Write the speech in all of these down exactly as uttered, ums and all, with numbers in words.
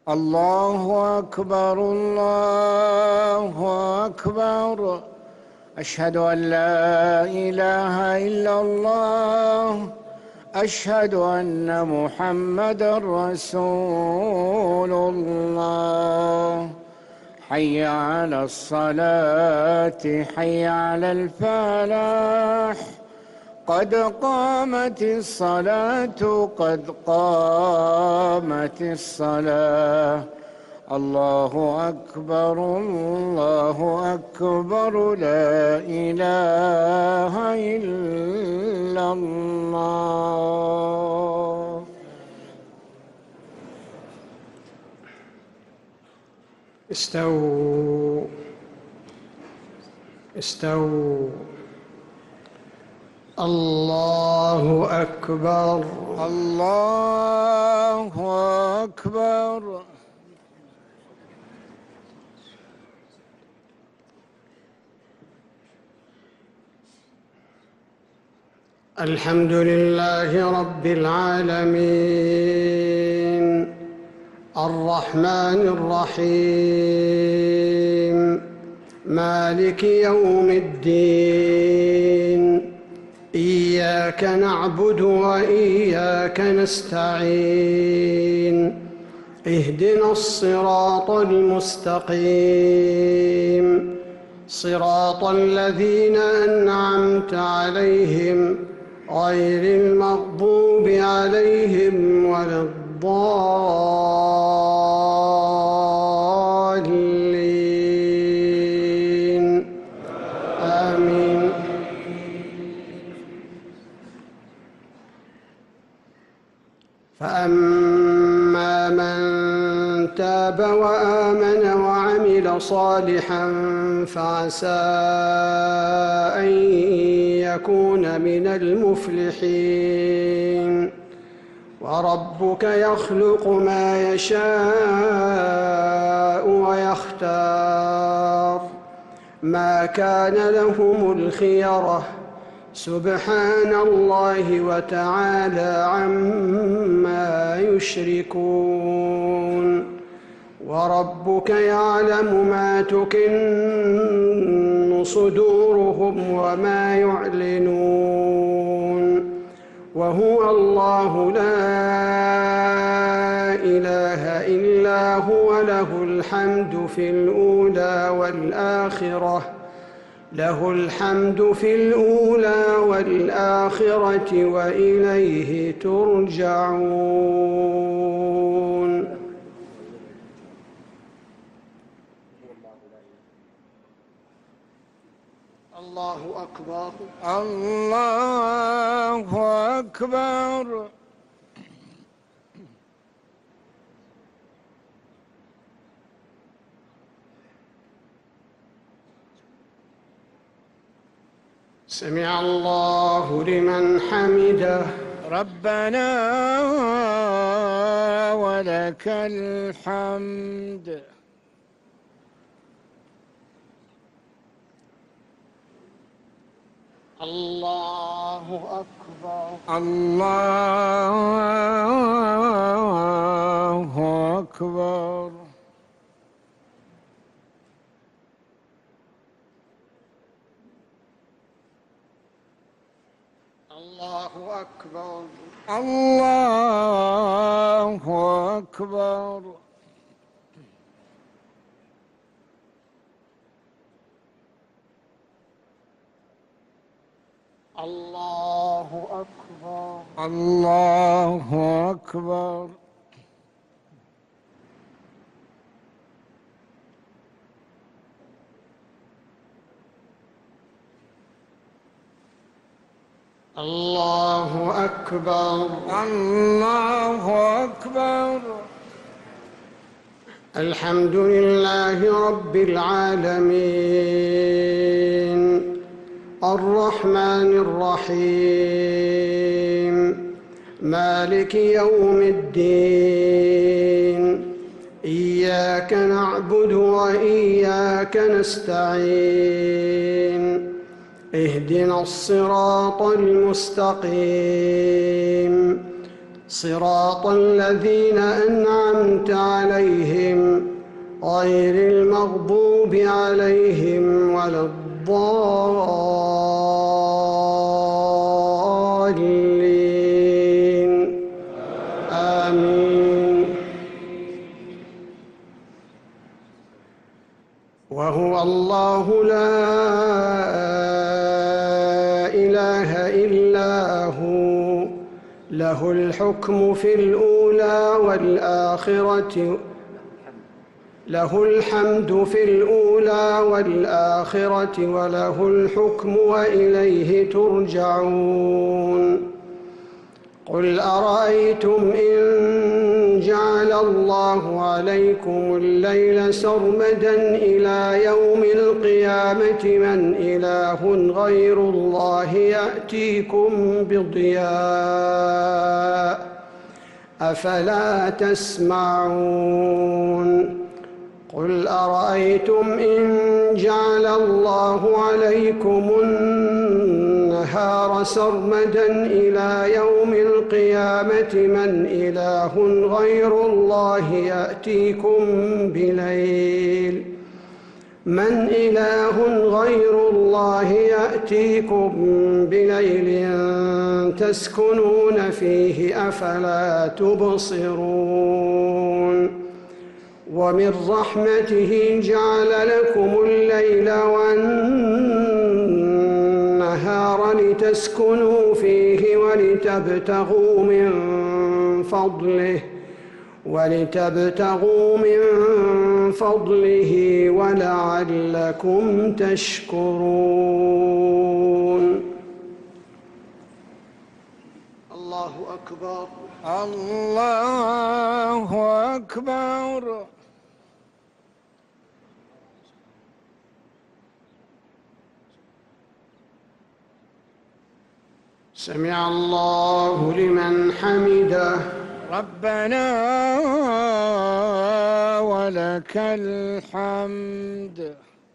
الله أكبر الله أكبر. أشهد أن لا إله إلا الله. أشهد أن محمدًا رسول الله. حي على الصلاة حي على الفلاح. قد قامت الصلاة قد قامت الصلاة. الله أكبر الله أكبر. لا إله إلا الله. استووا استووا. الله أكبر الله أكبر. الحمد لله رب العالمين الرحمن الرحيم مالك يوم الدين. إياك نعبد وإياك نستعين. اهدنا الصراط المستقيم صراط الذين أنعمت عليهم غير المغضوب عليهم ولا الضالين. آمين. فأما من تاب وآمن وعمل صالحا فعسى أن يكون من المفلحين. وربك يخلق ما يشاء ويختار ما كان لهم الخيرة سبحان الله وتعالى عما يشركون. وربك يعلم ما تكن صدورهم وما يعلنون. وهو الله لا إله إلا هو له الحمد في الأولى والآخرة له الحمد في الأولى والآخرة وإليه ترجعون. الله أكبر الله أكبر. سمع الله لمن حمده. ربنا ولك الحمد. الله أكبر الله أكبر. الله أكبر الله أكبر. الله أكبر الله أكبر. الله أكبر الله أكبر. الحمد لله رب العالمين الرحمن الرحيم مالك يوم الدين. إياك نعبد وإياك نستعين. اهدنا الصراط المستقيم صراط الذين أنعمت عليهم غير المغضوب عليهم ولا الضالين آمين. وهو الله لا إله إلا هو له الحكم في الأولى والآخرة له الحمد في الأولى والآخرة وله الحكم وإليه ترجعون. قل أرأيتم إن جعل الله عليكم الليل سرمدا إلى يوم القيامة من إله غير الله يأتيكم بضياء أفلا تسمعون. قل أرأيتم إن جعل الله عليكم النهار سرمدا إلى يوم القيامة من إله غير الله يأتيكم بليل من إله غير الله يأتيكم بليل تسكنون فيه أفلا تبصرون. ومن رحمته جعل لكم الليل والنهار لتسكنوا فيه ولتبتغوا من فضله ولتبتغوا من فضله ولعلكم تشكرون. الله أكبر. الله أكبر. سمع الله لمن حمده. ربنا ولك الحمد.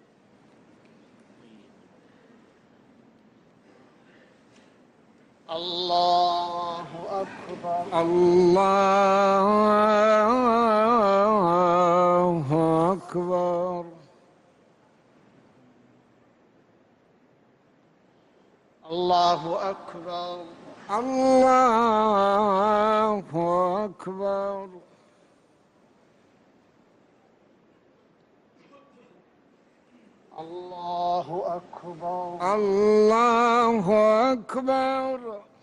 الله أكبر. الله أكبر. الله أكبر. الله أكبر. الله أكبر. الله أكبر.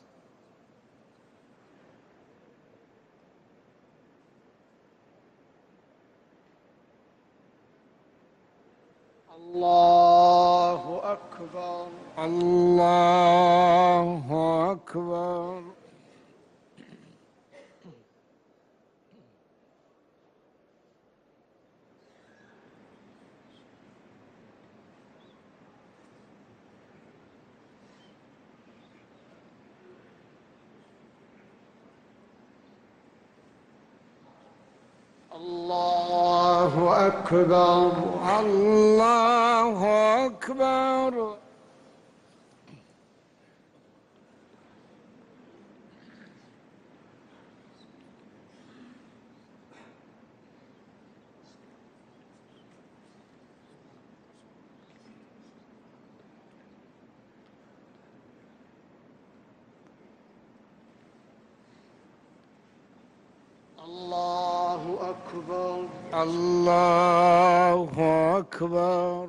الله أكبر. الله أكبر. الله أكبر. الله أكبر. الله أكبر. الله أكبر.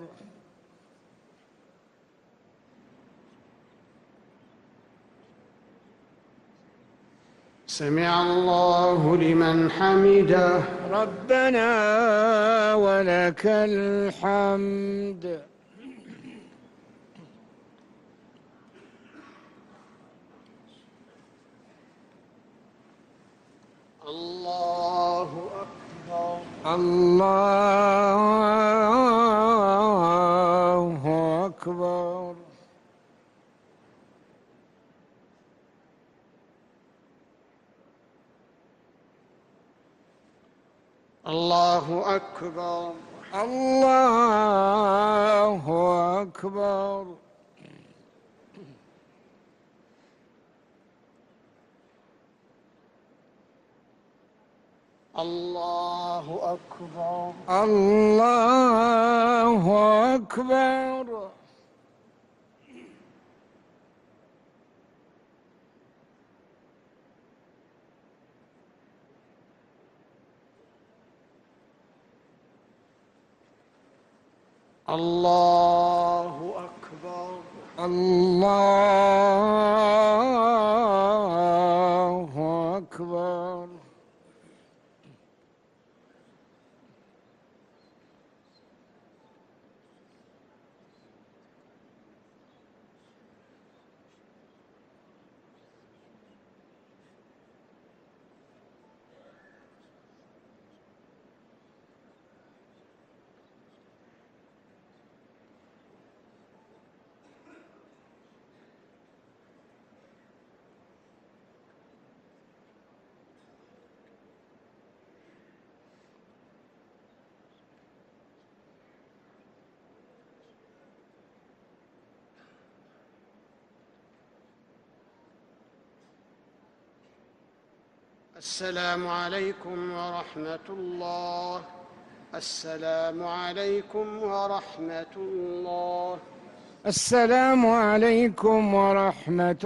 سمع الله لمن حمده. ربنا ولك الحمد. الله أكبر. الله أكبر. الله أكبر. الله أكبر. الله أكبر. الله أكبر. الله أكبر. الله أكبر. السلام عليكم ورحمة الله. السلام عليكم ورحمة الله. السلام عليكم ورحمة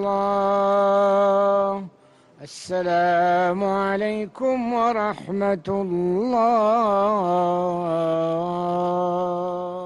الله. السلام عليكم ورحمة الله.